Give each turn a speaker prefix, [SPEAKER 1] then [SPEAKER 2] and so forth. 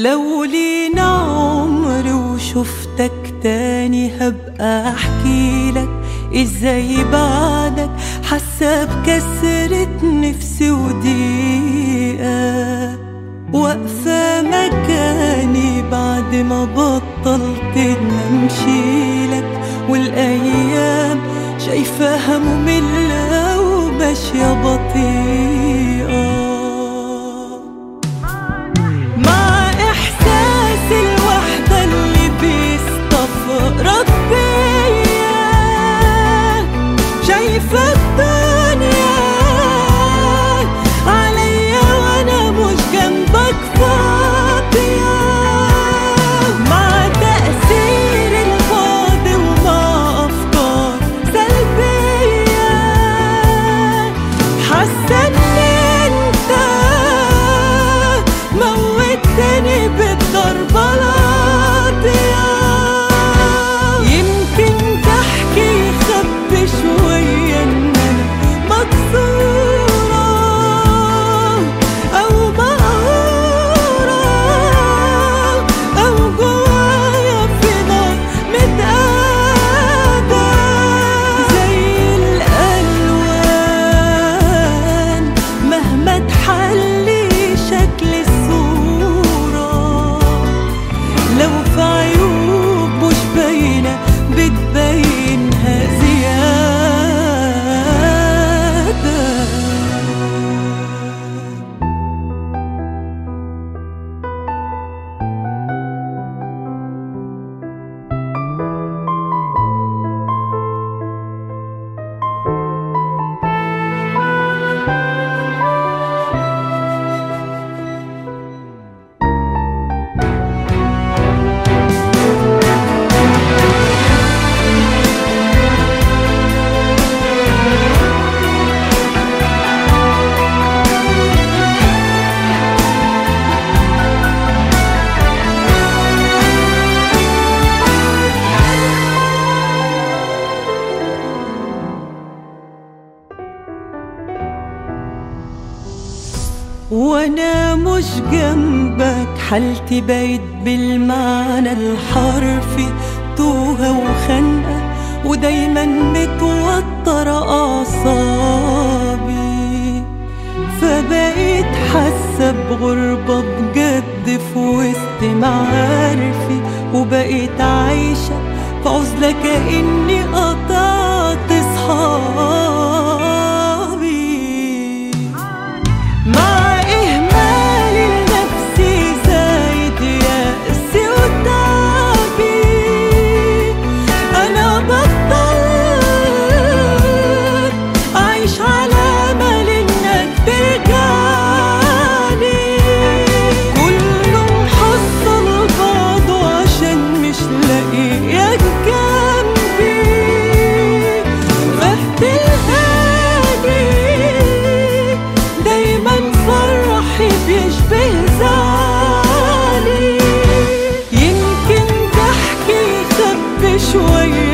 [SPEAKER 1] لو لينا عمر وشفتك تاني هبقى احكيلك ازاي بعدك حاسة بكسرة نفسي وضيقة، واقفة مكاني بعد ما بطلت ان امشيلك، والايام شايفاها مملة وماشية بطيئة. شايفة الدنيا عليا وانا مش جنبك فاضية، مع تأثير الماضي ومع أفكار سلبية، حاسة ان انت موتني بالضربة القاضية. يمكن تحكي يخبي شوية ان انا مكسورة او مقهورة او جوايا في نار متقادة زي الألوان مهما تحلي شكل الصورة، لو في عيوب مش باينة بتبينها زيادة. وانا مش جنبك حالتي بقت بالمعنى الحرفي توهة وخنقة، ودايما متوترة اعصابي، فبقيت حاسة بغربة بجد في وسط معارفي، وبقيت عايشة في عزلة كأني قطعت صحابي، مع إهمال لنفسي زايد يأسي وتعبي. أنا بطلت أعيش على أمل إنك ترجعني، كله محصل بعضه عشان مش لاقيك جنبي، فهد الهادي دايما فرحي بيشبه زعلي. يمكن تحكي يخبي شوية